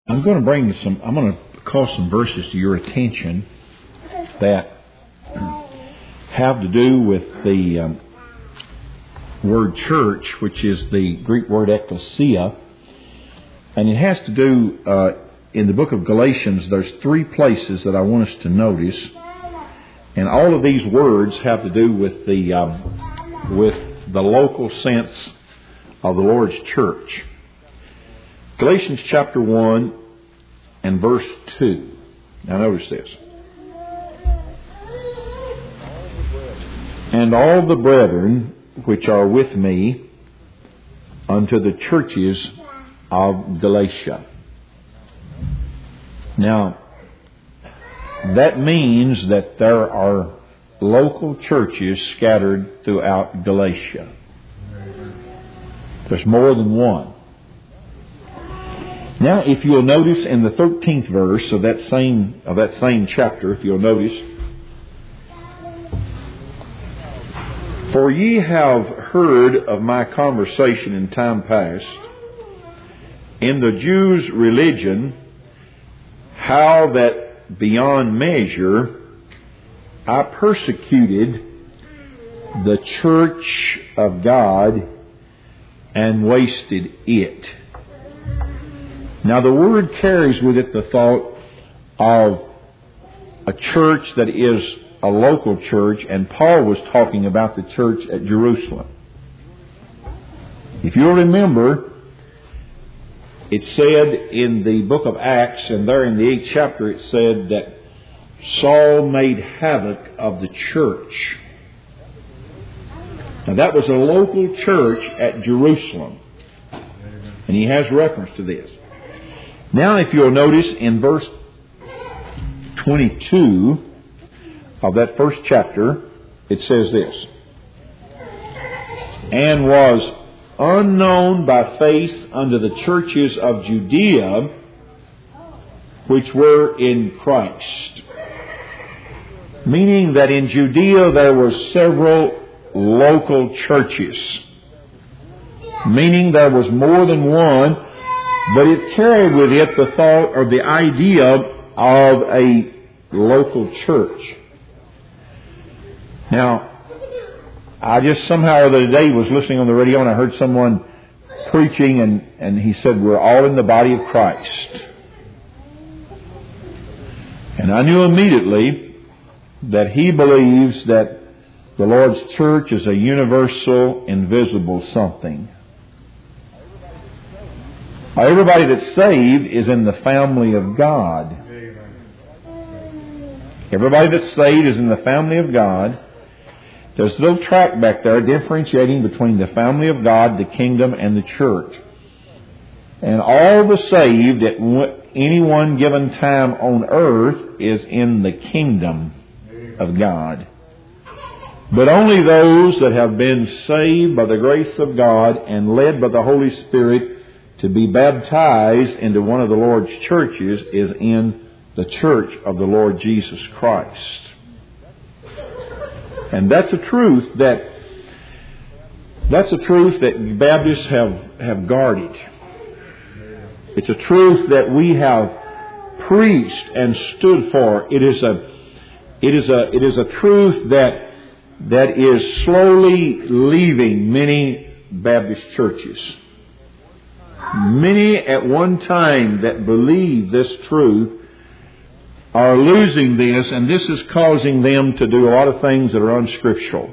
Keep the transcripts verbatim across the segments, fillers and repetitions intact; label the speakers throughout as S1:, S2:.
S1: I'm going to bring some, I'm going to call some verses to your attention that have to do with the um, word church, which is the Greek word ekklesia. And it has to do, uh, in the book of Galatians, there's three places that I want us to notice. And all of these words have to do with the, um, with the local sense of the Lord's church. Galatians chapter one and verse two. Now notice this. And all the brethren which are with me unto the churches of Galatia. Now, that means that there are local churches scattered throughout Galatia. There's more than one. Now, if you'll notice in the thirteenth verse of that same of that same chapter, if you'll notice, for ye have heard of my conversation in time past in the Jews' religion, how that beyond measure I persecuted the church of God and wasted it. Now the word carries with it the thought of a church that is a local church, and Paul was talking about the church at Jerusalem. If you'll remember, it said in the book of Acts, and there in the eighth chapter, it said that Saul made havoc of the church. Now that was a local church at Jerusalem. And he has reference to this. Now if you'll notice in verse twenty-two of that first chapter, it says this. And was unknown by face unto the churches of Judea, which were in Christ. Meaning that in Judea there were several local churches. Meaning there was more than one, but it carried with it the thought or the idea of a local church. Now, I just somehow the other day was listening on the radio and I heard someone preaching and, and he said, we're all in the body of Christ. And I knew immediately that he believes that the Lord's church is a universal, invisible something. Everybody that's saved is in the family of God. Everybody that's saved is in the family of God. There's a little track back there differentiating between the family of God, the kingdom, and the church. And all the saved at any one given time on earth is in the kingdom of God. But only those that have been saved by the grace of God and led by the Holy Spirit to be baptized into one of the Lord's churches is in the church of the Lord Jesus Christ. And that's a truth that that's a truth that Baptists have, have guarded. It's a truth that we have preached and stood for. It is a it is a it is a truth that that is slowly leaving many Baptist churches. Many at one time that believe this truth are losing this, and this is causing them to do a lot of things that are unscriptural.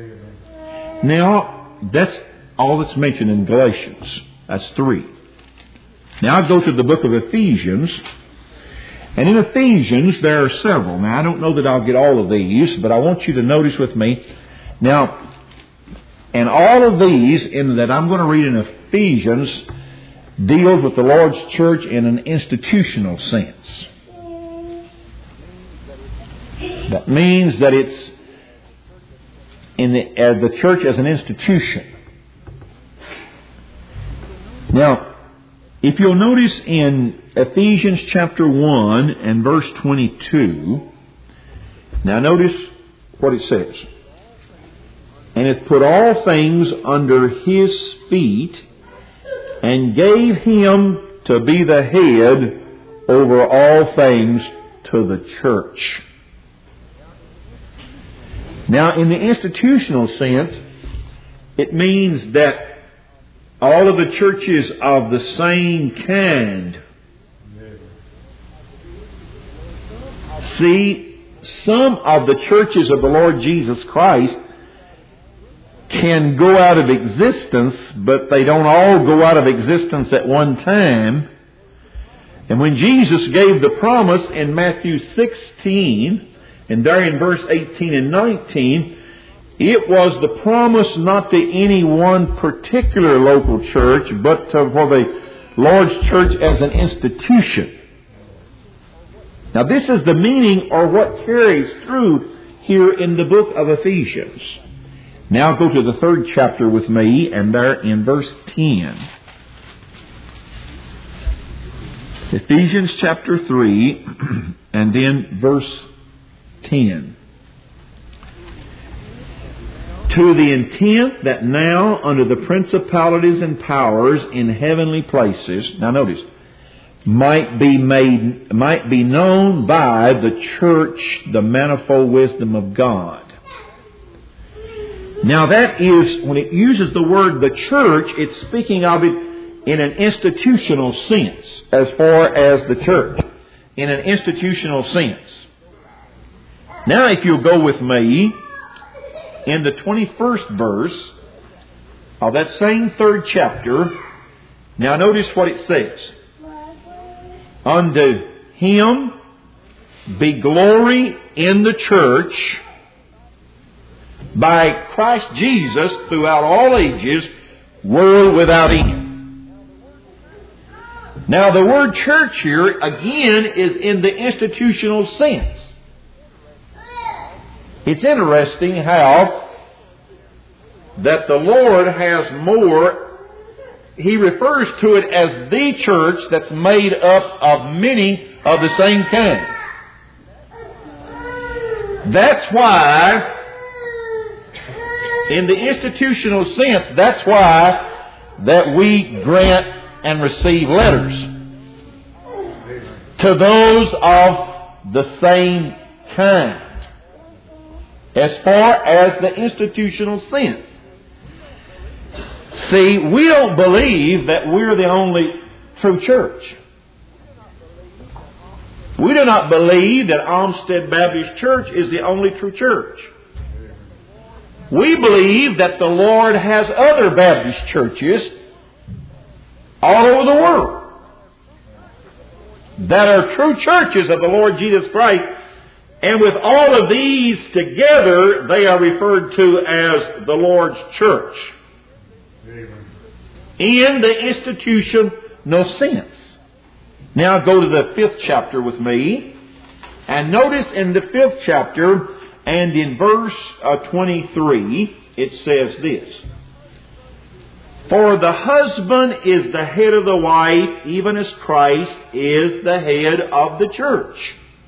S1: Now, that's all that's mentioned in Galatians. That's three. Now I go to the book of Ephesians. And in Ephesians, there are several. Now, I don't know that I'll get all of these, but I want you to notice with me. Now, and all of these in that I'm going to read in Ephesians deals with the Lord's church in an institutional sense. That means that it's in the, uh, the church as an institution. Now, if you'll notice in Ephesians chapter one and verse twenty-two, now notice what it says. And it put all things under His feet and gave Him to be the head over all things to the church. Now, in the institutional sense, it means that all of the churches of the same kind. See, some of the churches of the Lord Jesus Christ can go out of existence, but they don't all go out of existence at one time. And when Jesus gave the promise in Matthew sixteen, and there in verse eighteen and nineteen, it was the promise not to any one particular local church, but to, for the Lord's church as an institution. Now this is the meaning or what carries through here in the book of Ephesians. Now go to the third chapter with me, and there in verse ten. Ephesians chapter three, and then verse ten. To the intent that now under the principalities and powers in heavenly places, now notice, might be made, might be known by the church the manifold wisdom of God. Now that is, when it uses the word the church, it's speaking of it in an institutional sense, as far as the church. In an institutional sense. Now if you'll go with me, in the twenty-first verse of that same third chapter, now notice what it says. Unto Him be glory in the church by Christ Jesus throughout all ages, world without end. Now the word church here again is in the institutional sense. It's interesting how that the Lord has more, He refers to it as the church that's made up of many of the same kind. That's why, in the institutional sense, that's why that we grant and receive letters to those of the same kind. As far as the institutional sense. See, we don't believe that we're the only true church. We do not believe that Olmsted Baptist Church is the only true church. We believe that the Lord has other Baptist churches all over the world that are true churches of the Lord Jesus Christ. And with all of these together, they are referred to as the Lord's church. Amen. In the institutional sense. Now go to the fifth chapter with me. And notice in the fifth chapter and in verse uh, twenty-three, it says this. For the husband is the head of the wife, even as Christ is the head of the church.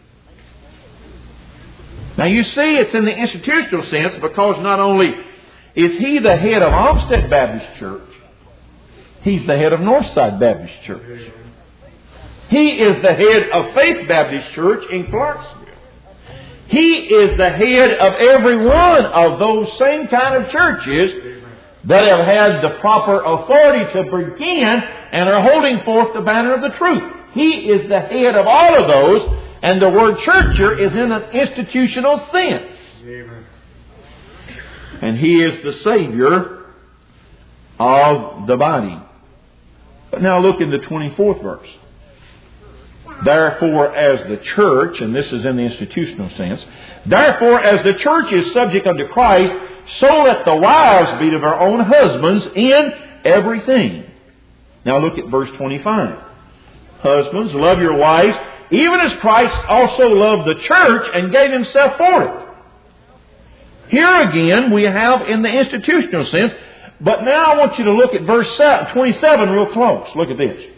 S1: Now you see, it's in the institutional sense because not only is He the head of Olmsted Baptist Church, He's the head of Northside Baptist Church. He is the head of Faith Baptist Church in Clarksville. He is the head of every one of those same kind of churches that have had the proper authority to begin and are holding forth the banner of the truth. He is the head of all of those. And the word church here is in an institutional sense. Amen. And He is the Savior of the body. But now look in the twenty-fourth verse. Therefore, as the church, and this is in the institutional sense, therefore, as the church is subject unto Christ, so let the wives be to their own husbands in everything. Now look at verse twenty-five. Husbands, love your wives, even as Christ also loved the church and gave Himself for it. Here again we have in the institutional sense, but now I want you to look at verse twenty-seven real close. Look at this.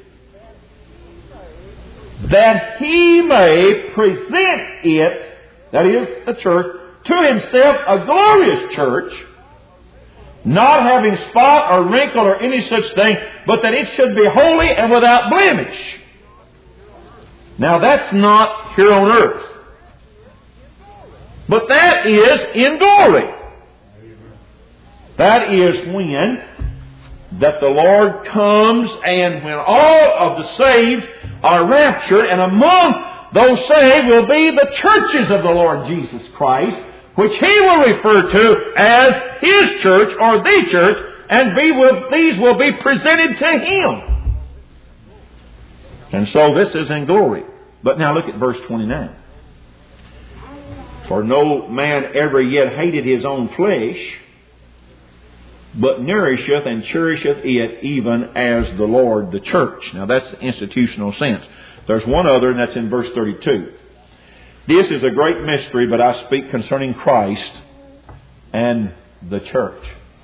S1: That He may present it, that is, the church, to Himself a glorious church, not having spot or wrinkle or any such thing, but that it should be holy and without blemish. Now that's not here on earth. But that is in glory. That is when that the Lord comes, and when all of the saved are raptured, and among those saved will be the churches of the Lord Jesus Christ, which He will refer to as His church or the church, and be will, these will be presented to Him. And so this is in glory. But now look at verse twenty-nine. For no man ever yet hated his own flesh, but nourisheth and cherisheth it, even as the Lord the church. Now that's the institutional sense. There's one other, and that's in verse thirty-two. This is a great mystery, but I speak concerning Christ and the church.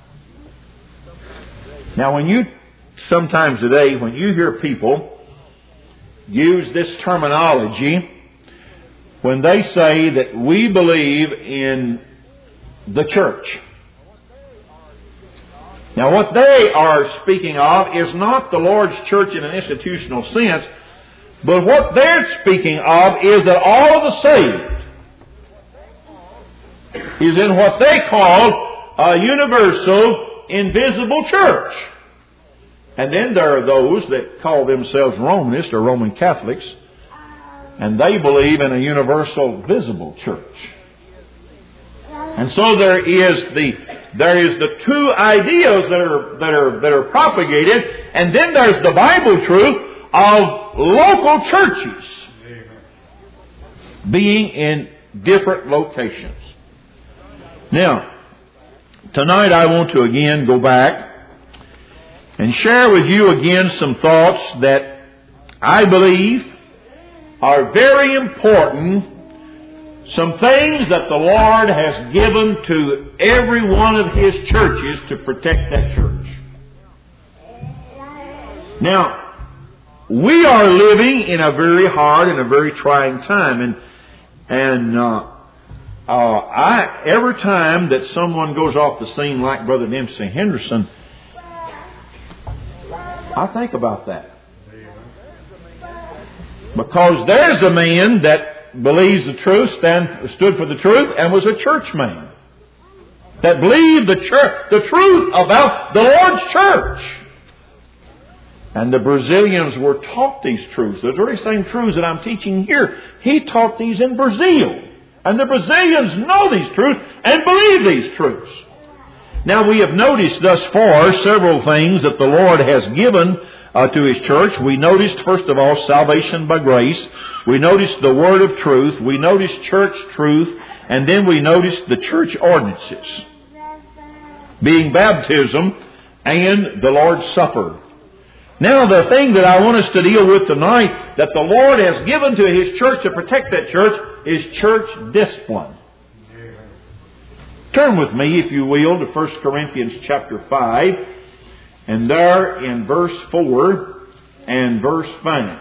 S1: Now when you, sometimes today, when you hear people use this terminology, when they say that we believe in the church. Now what they are speaking of is not the Lord's church in an institutional sense, but what they're speaking of is that all of the saved is in what they call a universal, invisible church. And then there are those that call themselves Romanists or Roman Catholics, and they believe in a universal, visible church. And so there is the there is the two ideas that are that are that are propagated, and then there's the Bible truth of local churches being in different locations. Now, tonight I want to again go back and share with you again some thoughts that I believe are very important, some things that the Lord has given to every one of His churches to protect that church. Now, we are living in a very hard and a very trying time, and and uh, uh, I every time that someone goes off the scene like Brother Dempsey Henderson, I think about that. Because there's a man that believes the truth, stand, stood for the truth, and was a church man. That believed the church, the truth about the Lord's church. And the Brazilians were taught these truths. The very same truths that I'm teaching here. He taught these in Brazil. And the Brazilians know these truths and believe these truths. Now we have noticed thus far several things that the Lord has given Uh, to His church. We noticed, first of all, salvation by grace. We noticed the word of truth. We noticed church truth. And then we noticed the church ordinances, being baptism and the Lord's Supper. Now, the thing that I want us to deal with tonight, that the Lord has given to His church to protect that church, is church discipline. Turn with me, if you will, to First Corinthians chapter five. And there in verse four and verse five.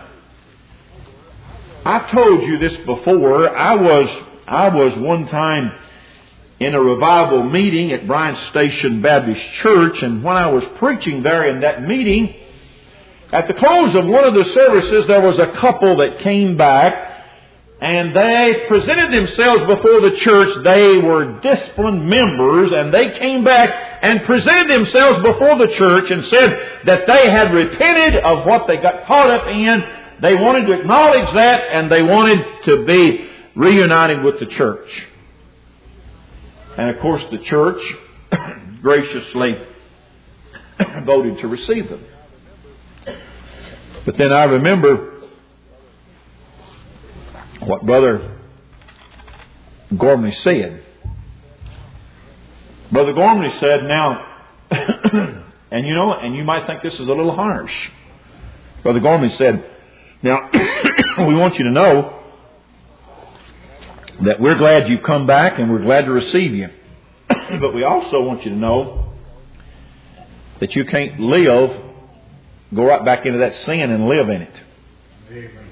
S1: I've told you this before. I was I was one time in a revival meeting at Bryan Station Baptist Church, and when I was preaching there in that meeting, at the close of one of the services, there was a couple that came back, and they presented themselves before the church. They were disciplined members, and they came back and presented themselves before the church and said that they had repented of what they got caught up in. They wanted to acknowledge that, and they wanted to be reunited with the church. And of course the church graciously voted to receive them. But then I remember what Brother Gormley said. Brother Gormley said, now, and you know, and you might think this is a little harsh. Brother Gormley said, now, we want you to know that we're glad you've come back and we're glad to receive you. But we also want you to know that you can't live, go right back into that sin and live in it. Amen.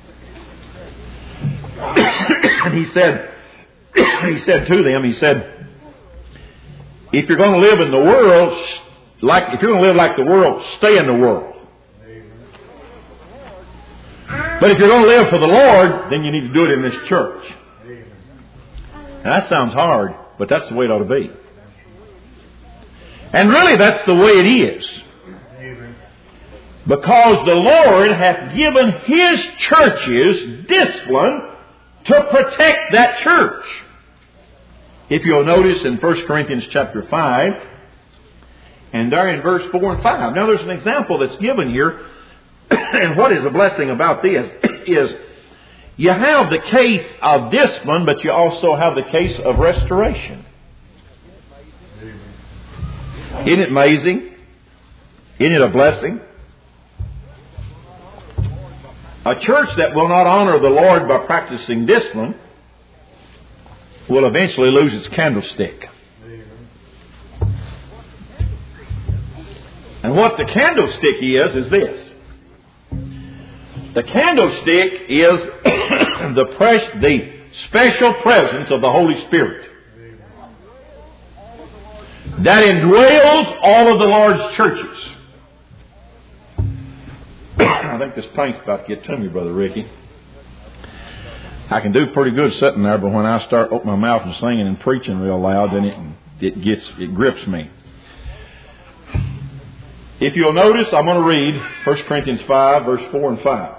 S1: And he said, he said to them, he said, if you're going to live in the world, like if you're going to live like the world, stay in the world. But if you're going to live for the Lord, then you need to do it in this church. Now, that sounds hard, but that's the way it ought to be. And really, that's the way it is. Because the Lord hath given His churches discipline to protect that church. If you'll notice in First Corinthians chapter five, and there in verse four and five. Now there's an example that's given here, and what is a blessing about this is you have the case of discipline, but you also have the case of restoration. Isn't it amazing? Isn't it a blessing? A church that will not honor the Lord by practicing discipline will eventually lose its candlestick. And what the candlestick is, is this. The candlestick is the, pres- the special presence of the Holy Spirit that indwells all of the Lord's churches. I think this paint's about to get to me, Brother Ricky. I can do pretty good sitting there, but when I start opening my mouth and singing and preaching real loud, then it, it gets it grips me. If you'll notice, I'm going to read First Corinthians five, verse four and five.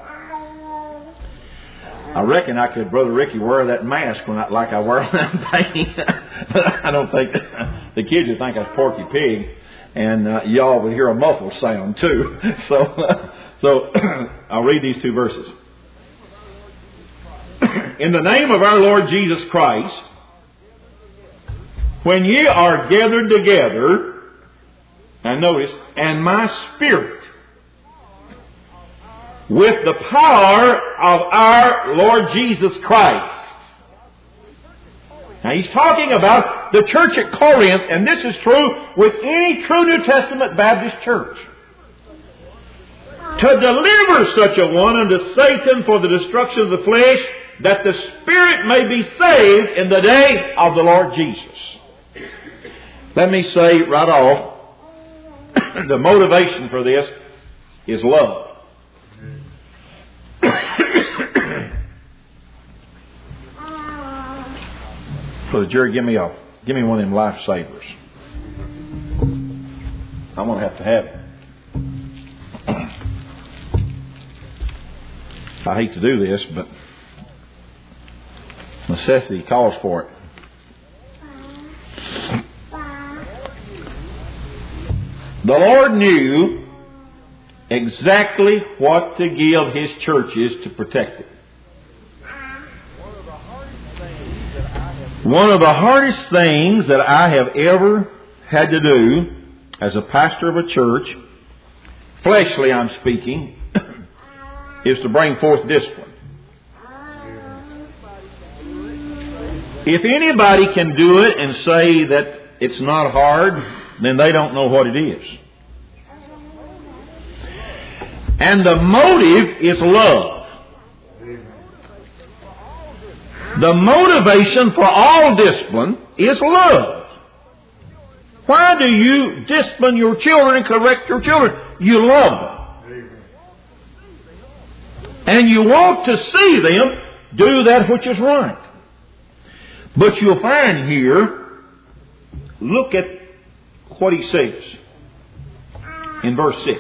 S1: I reckon I could, Brother Ricky, wear that mask when I, like I wear that painting. I don't think the kids would think I was Porky Pig, and uh, y'all will hear a muffled sound too. So, uh, so I'll read these two verses. In the name of our Lord Jesus Christ, when ye are gathered together, and notice, and my spirit, with the power of our Lord Jesus Christ. Now he's talking about the church at Corinth, and this is true with any true New Testament Baptist church. To deliver such a one unto Satan for the destruction of the flesh, that the spirit may be saved in the day of the Lord Jesus. Let me say right off, the motivation for this is love. So, Jerry, give me a give me one of them lifesavers. I'm gonna have to have it. I hate to do this, but necessity calls for it. The Lord knew exactly what to give His churches to protect it. One of the hardest things that I have ever had to do as a pastor of a church, fleshly I'm speaking, is to bring forth discipline. If anybody can do it and say that it's not hard, then they don't know what it is. And the motive is love. The motivation for all discipline is love. Why do you discipline your children and correct your children? You love them. And you want to see them do that which is right. But you'll find here, look at what he says in verse six.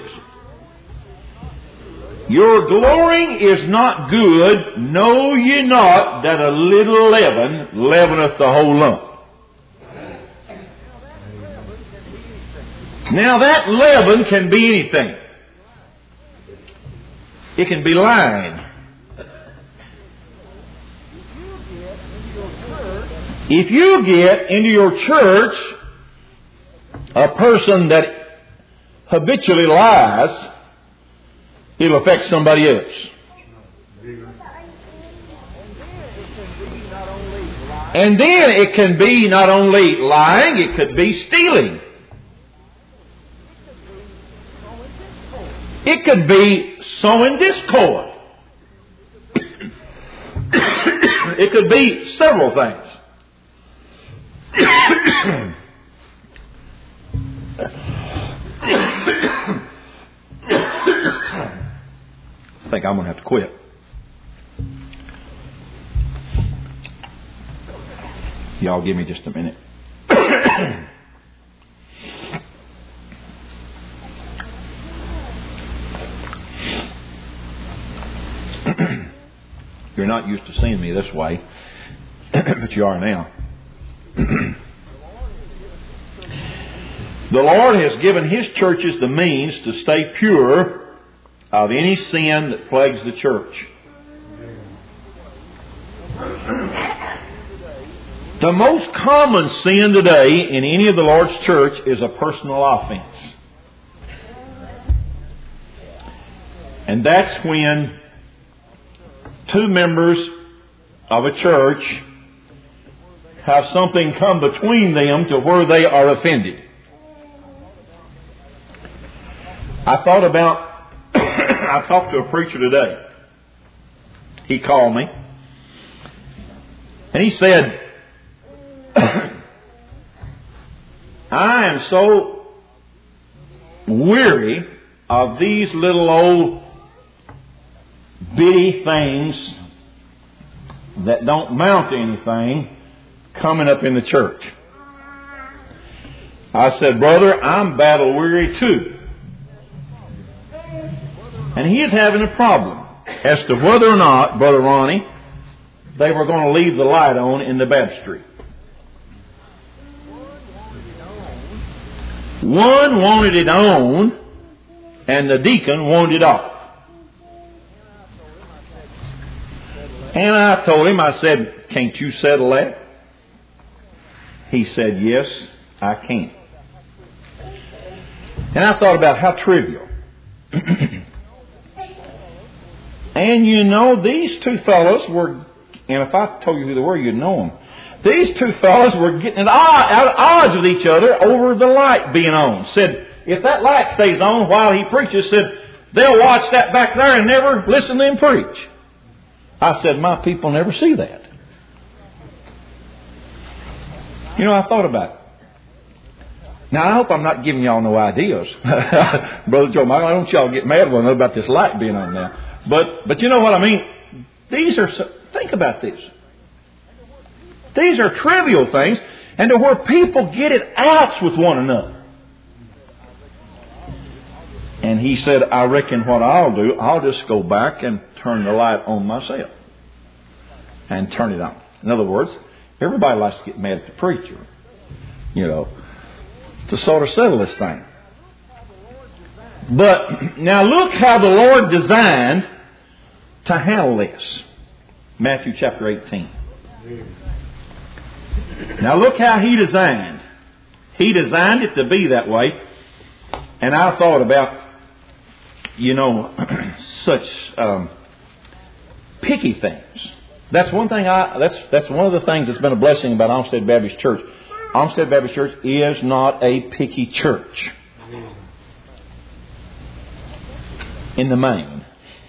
S1: Your glorying is not good. Know ye not that a little leaven leaveneth the whole lump? Now that leaven can be anything. It can be lying. If you get into your church a person that habitually lies, it'll affect somebody else. And then it can be not only lying, it could be stealing. It could be sowing discord. It could be several things. I think I'm going to have to quit. Y'all give me just a minute. You're not used to seeing me this way, but you are now. The Lord has given His churches the means to stay pure of any sin that plagues the church. The most common sin today in any of the Lord's church is a personal offense. And that's when two members of a church have something come between them to where they are offended. I thought about, I talked to a preacher today. He called me. And he said, I am so weary of these little old bitty things that don't amount to anything coming up in the church. I said, brother, I'm battle weary too. And he is having a problem as to whether or not, Brother Ronnie, they were going to leave the light on in the baptistry. One wanted it on, and the deacon wanted it off. And I told him, I said, can't you settle that? He said, yes, I can. And I thought about how trivial. And you know, these two fellows were, and if I told you who they were, you'd know them. These two fellows were getting at odds with each other over the light being on. Said, if that light stays on while he preaches, said, they'll watch that back there and never listen to him preach. I said, my people never see that. You know, I thought about it. Now, I hope I'm not giving y'all no ideas. Brother Joe, I don't want y'all get mad with me about this light being on now. But, but you know what I mean? These are, think about this. These are trivial things, and to where people get it out with one another. And he said, I reckon what I'll do, I'll just go back and turn the light on myself. And turn it on. In other words, everybody likes to get mad at the preacher, you know, to sort of settle this thing. But now look how the Lord designed to handle this. Matthew chapter eighteen. Now look how He designed. He designed it to be that way. And I thought about, you know, such um, picky things. That's one thing I, that's, that's one of the things that's been a blessing about Olmsted Baptist Church. Olmsted Baptist Church is not a picky church. In the main.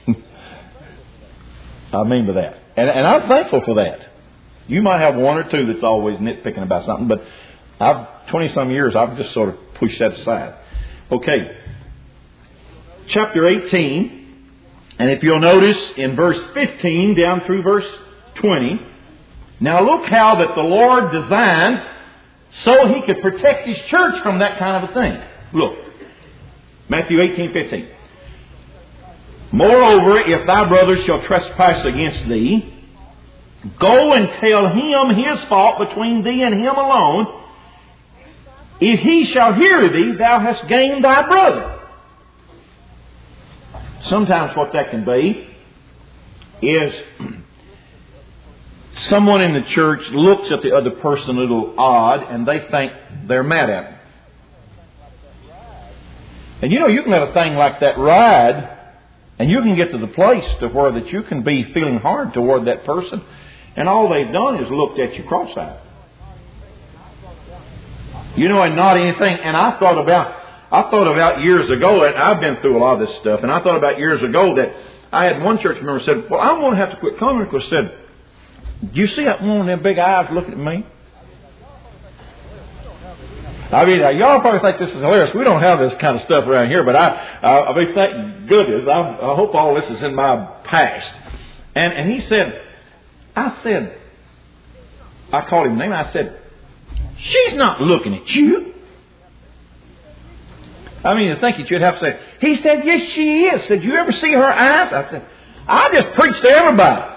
S1: I mean by that. And, and I'm thankful for that. You might have one or two that's always nitpicking about something, but I've, twenty-some years, I've just sort of pushed that aside. Okay. Chapter eighteen, and if you'll notice in verse fifteen down through verse twenty, now look how that the Lord designed so He could protect His church from that kind of a thing. Look. Matthew eighteen fifteen. Moreover, if thy brother shall trespass against thee, go and tell him his fault between thee and him alone. If he shall hear thee, thou hast gained thy brother. Sometimes what that can be is someone in the church looks at the other person a little odd and they think they're mad at him. And you know, you can let a thing like that ride, and you can get to the place to where that you can be feeling hard toward that person, and all they've done is looked at you cross-eyed. You know, and not anything. And I thought about, I thought about years ago, and I've been through a lot of this stuff, and I thought about years ago that I had one church member said, well, I'm going to have to quit coming, because said, do you see that one of them big eyes looking at me? I mean, y'all probably think this is hilarious. We don't have this kind of stuff around here, but I, I, I mean, thank goodness. I, I hope all this is in my past. And, and he said, I said, I called him name. I said, she's not looking at you. I mean, I think you'd have to say, he said, yes, she is. I said, you ever see her eyes? I said, I just preach to everybody.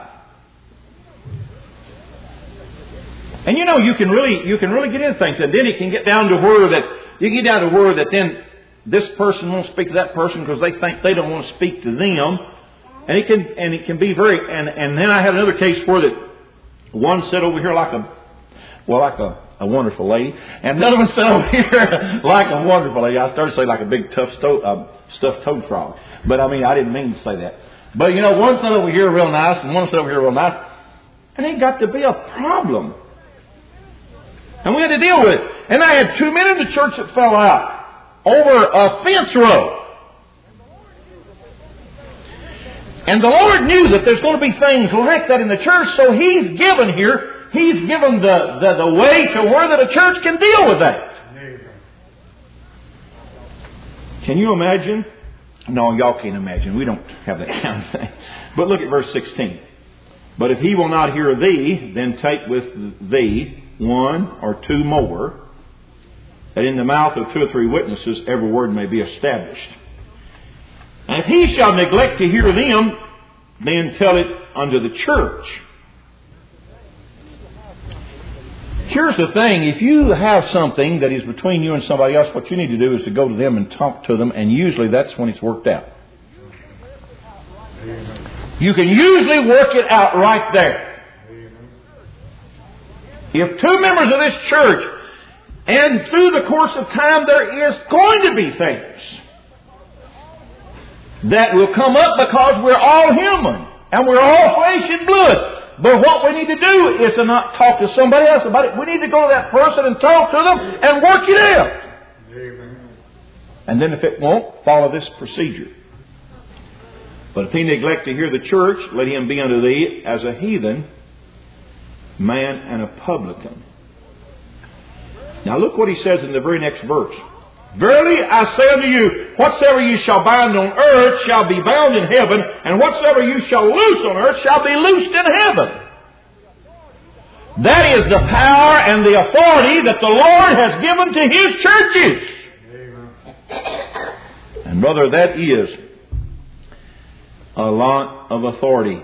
S1: And you know, you can really, you can really get into things. And then it can get down to where that, you get down to where that then this person won't speak to that person because they think they don't want to speak to them. And it can, and it can be very, and, and then I had another case where that one sat over here like a, well, like a, a wonderful lady, and another one sat over here like a wonderful lady. I started to say like a big tough sto- uh, stuffed toad frog. But I mean, I didn't mean to say that. But you know, one sat over here real nice and one sat over here real nice. And it got to be a problem. And we had to deal with it. And I had two men in the church that fell out over a fence row. And the Lord knew that there's going to be things like that in the church, so He's given here, He's given the, the, the way to where that a church can deal with that. Can you imagine? No, y'all can't imagine. We don't have that kind of thing. But look at verse sixteen. But if he will not hear thee, then take with thee one or two more, that in the mouth of two or three witnesses every word may be established. And if he shall neglect to hear them, then tell it unto the church. Here's the thing. If you have something that is between you and somebody else, what you need to do is to go to them and talk to them, and usually that's when it's worked out. You can usually work it out right there. If two members of this church, and through the course of time there is going to be things that will come up because we're all human and we're all flesh and blood. But what we need to do is to not talk to somebody else about it. We need to go to that person and talk to them and work it out. Amen. And then if it won't, follow this procedure. But if he neglect to hear the church, let him be unto thee as a heathen man and a publican. Now look what he says in the very next verse. Verily I say unto you, whatsoever you shall bind on earth shall be bound in heaven, and whatsoever you shall loose on earth shall be loosed in heaven. That is the power and the authority that the Lord has given to His churches. Amen. And brother, that is a lot of authority.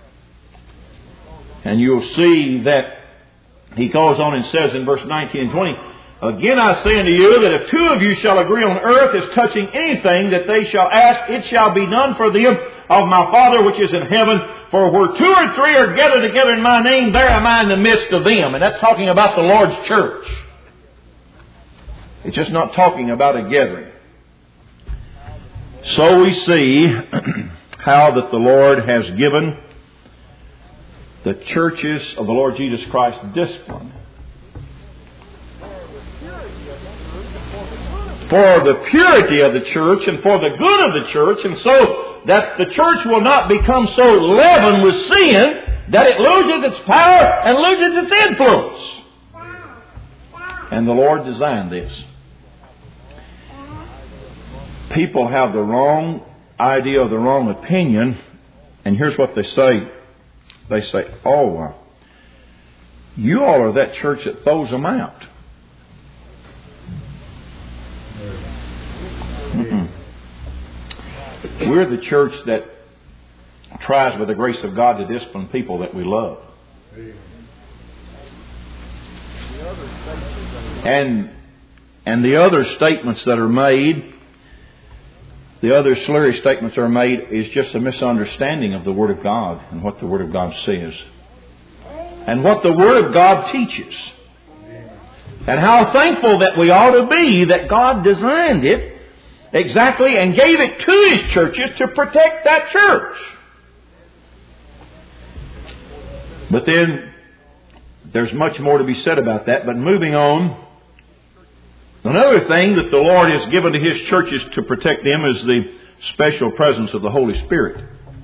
S1: And you'll see that he goes on and says in verse nineteen and twenty, again I say unto you that if two of you shall agree on earth as touching anything that they shall ask, it shall be done for them of my Father which is in heaven. For where two or three are gathered together in my name, there am I in the midst of them. And that's talking about the Lord's church. It's just not talking about a gathering. So we see how that the Lord has given the churches of the Lord Jesus Christ discipline for the purity of the church and for the good of the church, and so that the church will not become so leavened with sin that it loses its power and loses its influence. And the Lord designed this. People have the wrong idea, the wrong opinion, and here's what they say. They say, oh, uh, you all are that church that throws them out. Mm-mm. We're the church that tries by the grace of God to discipline people that we love. And, and the other statements that are made, the other slurry statements are made is just a misunderstanding of the Word of God and what the Word of God says. And what the Word of God teaches. And how thankful that we ought to be that God designed it exactly and gave it to His churches to protect that church. But then there's much more to be said about that. But moving on, another thing that the Lord has given to His churches to protect them is the special presence of the Holy Spirit.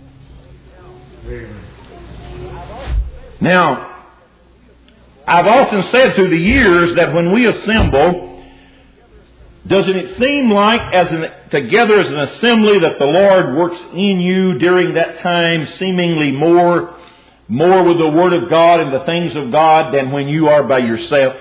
S1: Now, I've often said through the years that when we assemble, doesn't it seem like as an, together as an assembly that the Lord works in you during that time seemingly more more with the Word of God and the things of God than when you are by yourself?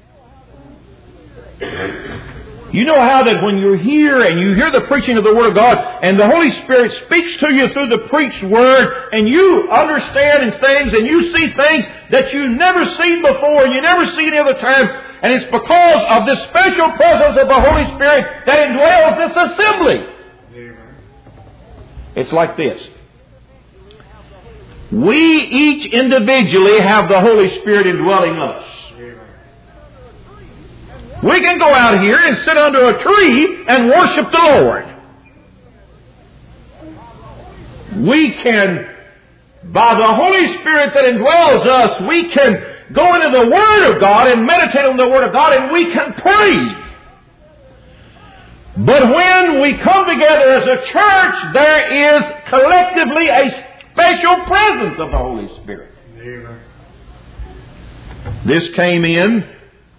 S1: You know how that when you're here and you hear the preaching of the Word of God and the Holy Spirit speaks to you through the preached Word and you understand things and you see things that you've never seen before and you never see any other time, and it's because of this special presence of the Holy Spirit that indwells this assembly. It's like this. We each individually have the Holy Spirit indwelling us. We can go out here and sit under a tree and worship the Lord. We can, by the Holy Spirit that indwells us, we can go into the Word of God and meditate on the Word of God, and we can pray. But when we come together as a church, there is collectively a special presence of the Holy Spirit. Amen. This came in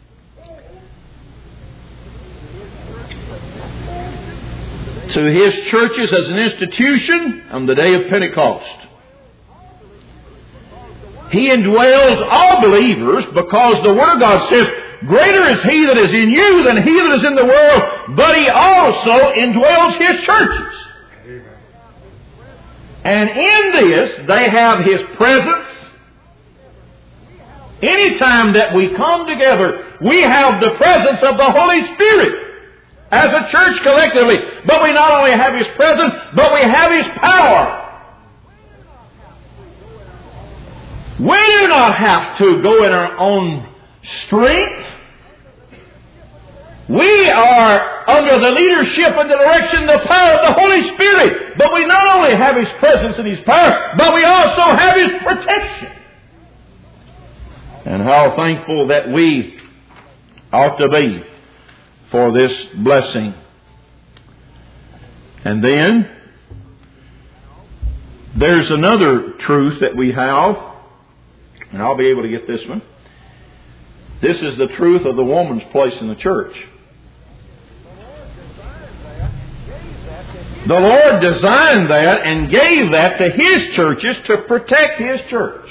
S1: to His churches as an institution on the day of Pentecost. He indwells all believers because the Word of God says, greater is He that is in you than he that is in the world, but He also indwells His churches. Amen. And in this, they have His presence. Anytime that we come together, we have the presence of the Holy Spirit as a church collectively. But we not only have His presence, but we have His power. We do not have to go in our own strength. We are under the leadership and the direction, the power of the Holy Spirit. But we not only have His presence and His power, but we also have His protection. And how thankful that we ought to be for this blessing. And then there's another truth that we have, and I'll be able to get this one. This is the truth of the woman's place in the church. The Lord designed that and gave that to His churches to protect His church.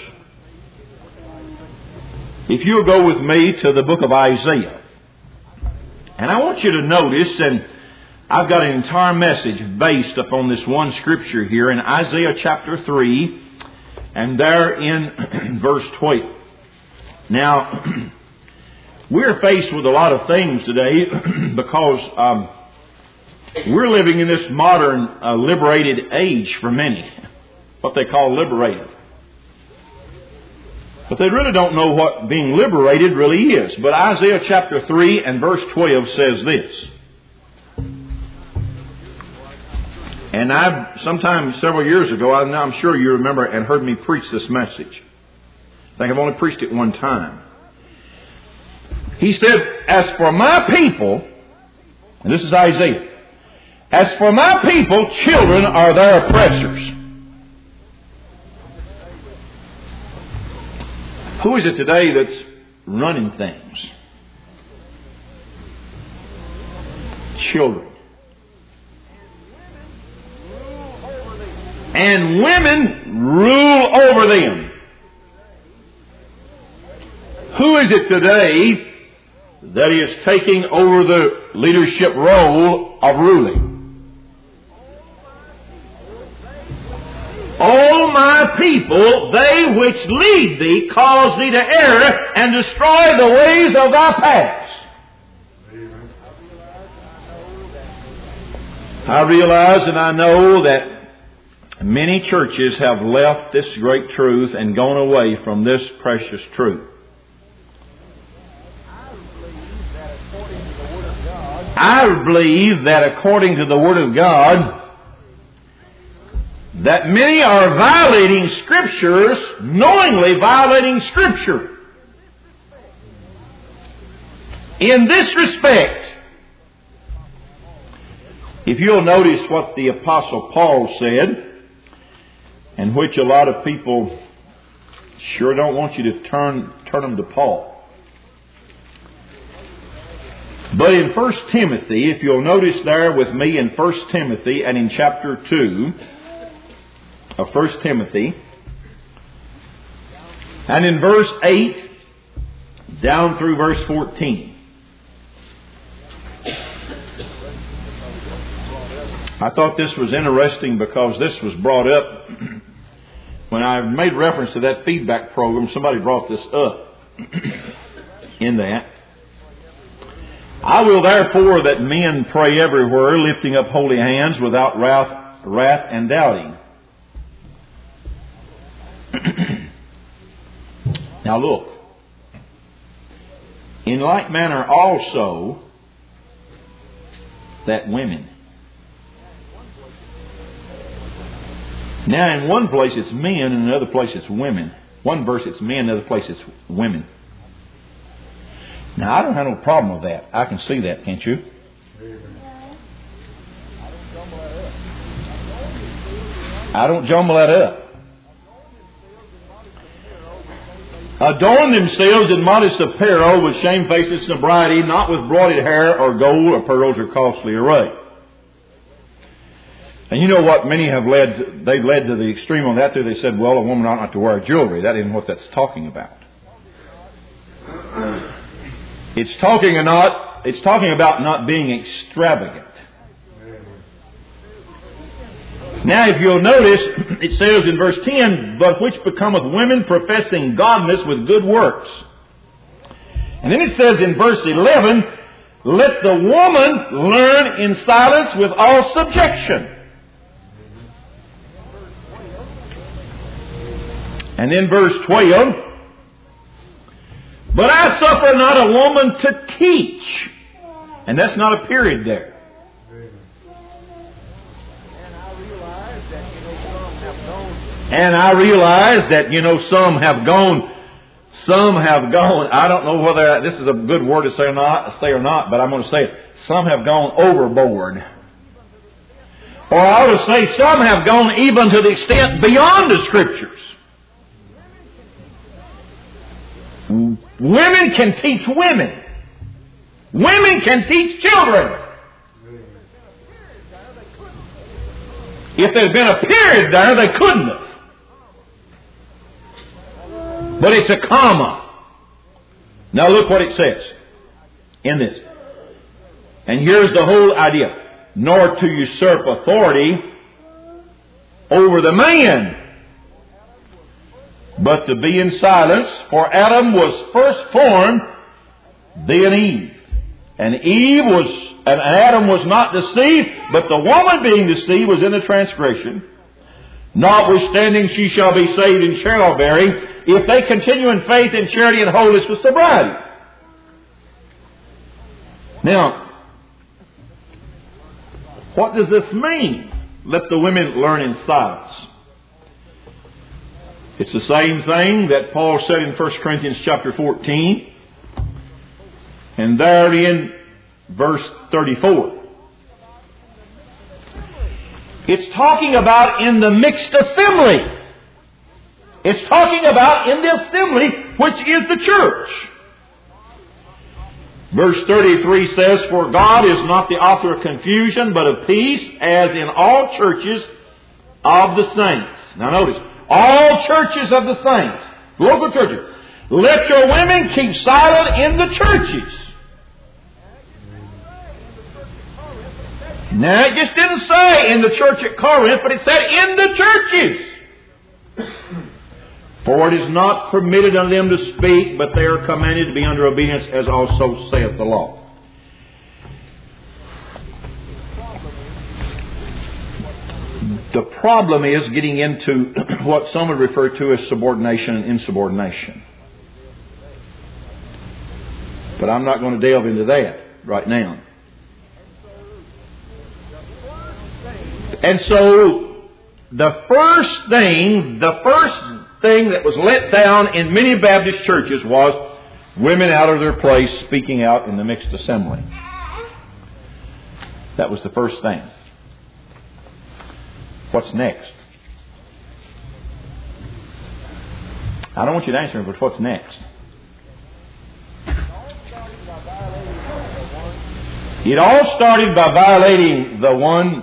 S1: If you'll go with me to the book of Isaiah. And I want you to notice, and I've got an entire message based upon this one scripture here in Isaiah chapter three, and there in verse twelve. Now, we're faced with a lot of things today because um, we're living in this modern uh, liberated age for many. What they call liberated. But they really don't know what being liberated really is. But Isaiah chapter three and verse twelve says this. And I, sometime several years ago, I'm sure you remember and heard me preach this message. I think I've only preached it one time. He said, as for my people, and this is Isaiah, as for my people, children are their oppressors. Who is it today that's running things? Children. And women rule over them. Who is it today that is taking over the leadership role of ruling? O my people, they which lead thee cause thee to err and destroy the ways of thy paths. I realize and I know that many churches have left this great truth and gone away from this precious truth. I believe that according to the Word of God, that many are violating Scriptures, knowingly violating Scripture. In this respect, if you'll notice what the Apostle Paul said, and which a lot of people sure don't want you to turn, turn them to Paul. But in First Timothy, if you'll notice there with me in First Timothy and in chapter two of First Timothy, And in verse eight, down through verse fourteen, I thought this was interesting because this was brought up when I made reference to that feedback program. Somebody brought this up in that. I will therefore that men pray everywhere, lifting up holy hands without wrath, wrath and doubting. Now look, in like manner also that women. Now in one place it's men, and in another place it's women. One verse it's men, another place it's women. Now I don't have no problem with that. I can see that, can't you? I don't jumble that up. Adorn themselves in modest apparel with shamefaced sobriety, not with broided hair or gold or pearls or costly array. And you know what? Many have led, they've led to the extreme on that too. They said, well, a woman ought not to wear jewelry. That isn't what that's talking about. It's talking not, it's talking about not being extravagant. Now, if you'll notice, it says in verse ten, but which becometh women professing godliness with good works. And then it says in verse eleven, let the woman learn in silence with all subjection. And then verse twelve, but I suffer not a woman to teach. And that's not a period there. And I realize that, you know, some have gone, some have gone, I don't know whether this is a good word to say or not, say or not, but I'm going to say it. Some have gone overboard. Or I ought to say some have gone even to the extent beyond the Scriptures. Women can teach women. Women can teach children. If there'd been a period there, they couldn't have. But it's a comma. Now look what it says in this. And here's the whole idea. Nor to usurp authority over the man, but to be in silence. For Adam was first formed, then Eve. And Eve was, and Adam was not deceived, but the woman being deceived was in a transgression. Notwithstanding, she shall be saved and shall bear, if they continue in faith and charity and holiness with sobriety. Now, what does this mean? Let the women learn in silence. It's the same thing that Paul said in First Corinthians chapter fourteen. And there in verse thirty-four. It's talking about in the mixed assembly. It's talking about in the assembly, which is the church. Verse thirty-three says, for God is not the author of confusion, but of peace, as in all churches of the saints. Now notice, all churches of the saints, local churches. Let your women keep silent in the churches. Now, it just didn't say in the church at Corinth, but it said in the churches. For it is not permitted unto them to speak, but they are commanded to be under obedience, as also saith the law. The problem is getting into what some would refer to as subordination and insubordination. But I'm not going to delve into that right now. And so, the first thing, the first thing that was let down in many Baptist churches was women out of their place speaking out in the mixed assembly. That was the first thing. What's next? I don't want you to answer me, but what's next? It all started by violating the one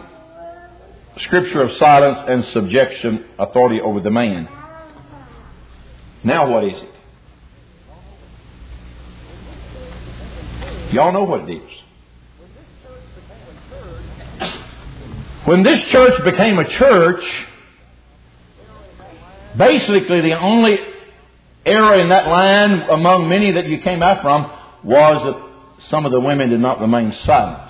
S1: Scripture of silence and subjection, authority over the man. Now what is it? Y'all know what it is. When this church became a church, basically the only error in that line among many that you came out from was that some of the women did not remain silent.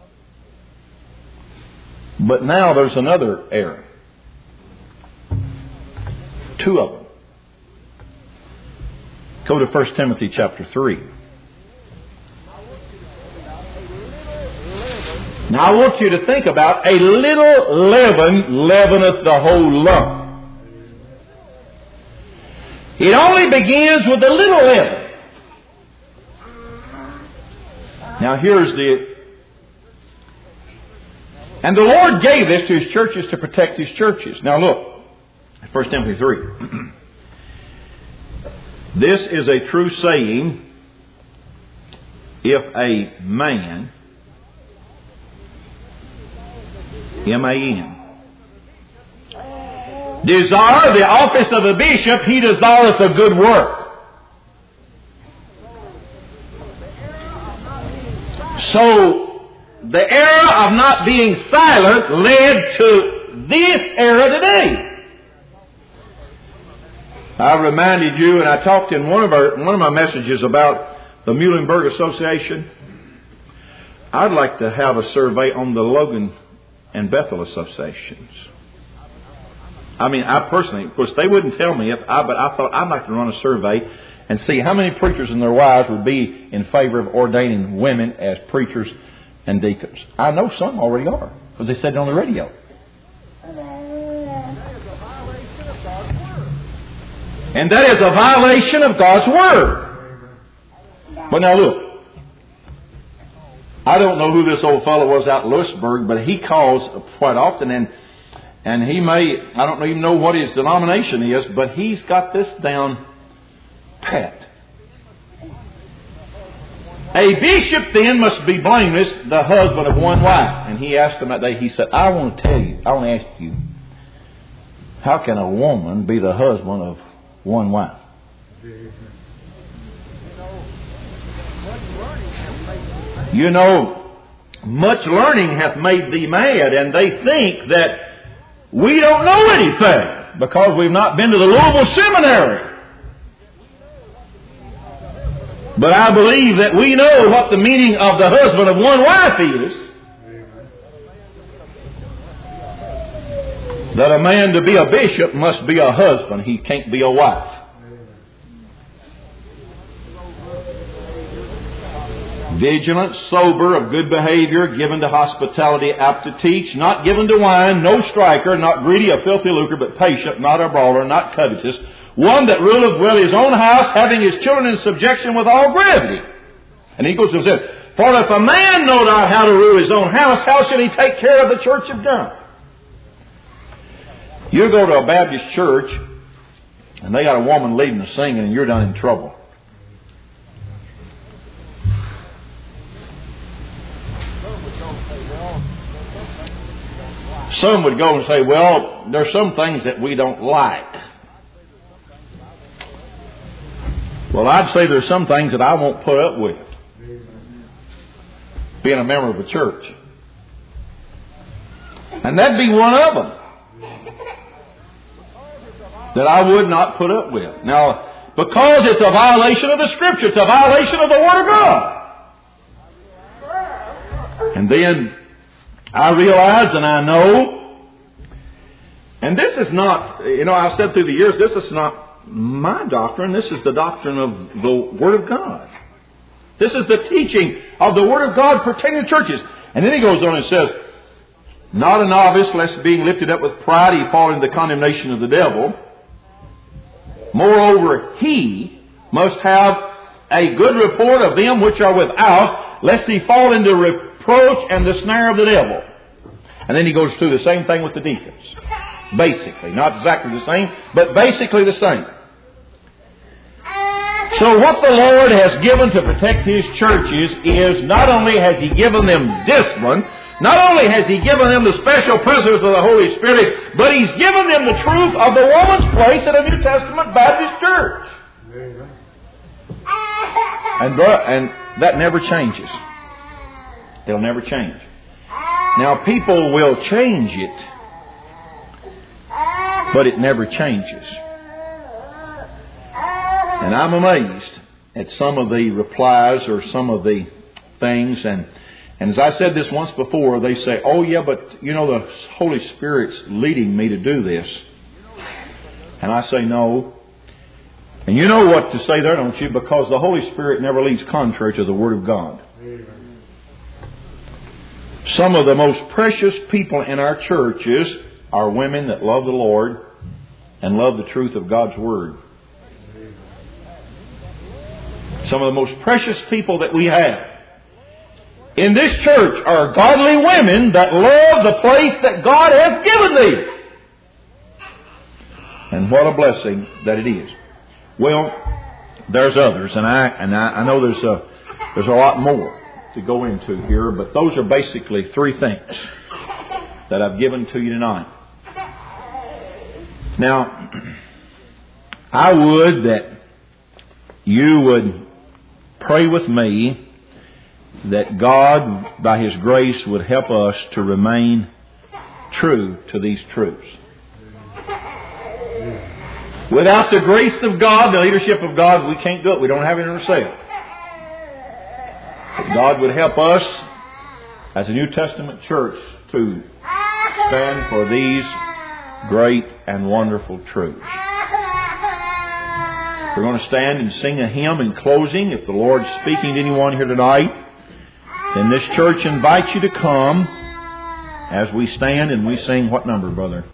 S1: But now there's another error. Two of them. Go to First Timothy chapter three. Now I want you to think about a little leaven leaveneth the whole lump. It only begins with a little leaven. Now here's the... And the Lord gave this to His churches to protect His churches. Now look, First Timothy three. This is a true saying. If a man, M A N, desire the office of a bishop, he desireth a good work. So, the error of not being silent led to this error today. I reminded you, and I talked in one of our one of my messages about the Muhlenberg Association. I'd like to have a survey on the Logan and Bethel Associations. I mean, I personally, of course, they wouldn't tell me if I, but I thought I'd like to run a survey and see how many preachers and their wives would be in favor of ordaining women as preachers and deacons. I know some already are, because they said it on the radio. And that is a violation of God's Word. But now look, I don't know who this old fellow was out in Lewisburg, but he calls quite often, and and he may, I don't even know what his denomination is, but he's got this down pat. A bishop then must be blameless, the husband of one wife. And he asked him that day, he said, I want to tell you, I want to ask you, how can a woman be the husband of one wife? You know, much learning hath made thee mad, and they think that we don't know anything because we've not been to the Louisville Seminary. But I believe that we know what the meaning of the husband of one wife is. That a man to be a bishop must be a husband. He can't be a wife. Vigilant, sober, of good behavior, given to hospitality, apt to teach, not given to wine, no striker, not greedy of filthy lucre, but patient, not a brawler, not covetous, one that ruleth well his own house, having his children in subjection with all gravity. And he goes and says, for if a man know not how to rule his own house, how shall he take care of the church of God? You go to a Baptist church, and they got a woman leading the singing, and you're done in trouble. Some would go and say, well, there's some things that we don't like. Well, I'd say there's some things that I won't put up with, being a member of a church. And that'd be one of them that I would not put up with. Now, because it's a violation of the Scripture, it's a violation of the Word of God. And then I realize and I know, and this is not, you know, I've said through the years, this is not my doctrine. This is the doctrine of the Word of God. This is the teaching of the Word of God pertaining to churches. And then he goes on and says, not a novice, lest being lifted up with pride he fall into the condemnation of the devil. Moreover, he must have a good report of them which are without, lest he fall into reproach and the snare of the devil. And then he goes through the same thing with the deacons. Basically, not exactly the same, but basically the same. So what the Lord has given to protect His churches is not only has He given them discipline, not only has He given them the special presence of the Holy Spirit, but He's given them the truth of the woman's place in a New Testament Baptist church. And, and that never changes. It'll never change. Now, people will change it, but it never changes. And I'm amazed at some of the replies or some of the things. And, and as I said this once before, they say, oh yeah, but you know, the Holy Spirit's leading me to do this. And I say no. And you know what to say there, don't you? Because the Holy Spirit never leads contrary to the Word of God. Some of the most precious people in our churches are women that love the Lord and love the truth of God's Word. Some of the most precious people that we have in this church are godly women that love the place that God has given thee. And what a blessing that it is. Well, there's others, and I and I, I know there's a there's a lot more to go into here, but those are basically three things that I've given to you tonight. Now, I would that you would pray with me that God, by His grace, would help us to remain true to these truths. Without the grace of God, the leadership of God, we can't do it. We don't have it in ourselves. But God would help us as a New Testament church to stand for these great and wonderful truths. We're going to stand and sing a hymn in closing. If the Lord's speaking to anyone here tonight, then this church invites you to come as we stand and we sing what number, brother?